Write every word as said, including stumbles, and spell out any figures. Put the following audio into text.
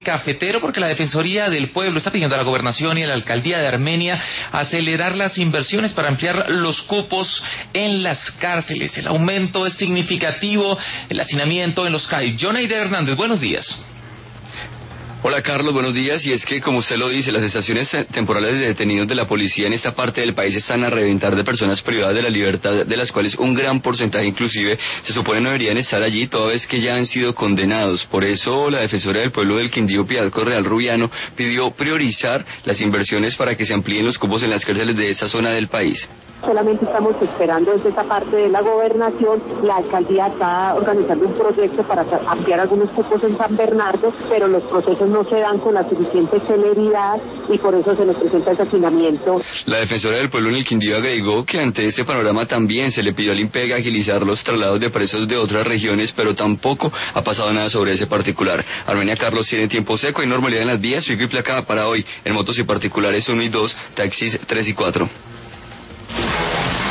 cafetero, porque la Defensoría del Pueblo está pidiendo a la Gobernación y a la Alcaldía de Armenia acelerar las inversiones para ampliar los cupos en las cárceles. El aumento es significativo, el hacinamiento en los C A I. John Eider Hernández, buenos días. Hola Carlos, buenos días. Y es que, como usted lo dice, las estaciones temporales de detenidos de la policía en esta parte del país están a reventar de personas privadas de la libertad, de las cuales un gran porcentaje inclusive se supone no deberían estar allí, toda vez que ya han sido condenados. Por eso la Defensoría del Pueblo del Quindío, Piedad Correal Rubiano, pidió priorizar las inversiones para que se amplíen los cupos en las cárceles de esta zona del país. Solamente estamos esperando desde esta parte de la gobernación. La alcaldía está organizando un proyecto para ampliar algunos cupos en San Bernardo, pero los procesos no se dan con la suficiente celeridad y por eso se nos presenta el hacinamiento. La Defensoría del Pueblo en el Quindío agregó que ante este panorama también se le pidió al IMPEG agilizar los traslados de presos de otras regiones, pero tampoco ha pasado nada sobre ese particular. Armenia, Carlos, tiene tiempo seco y normalidad en las vías, pico y placa para hoy. En motos y particulares uno y dos, taxis tres y cuatro.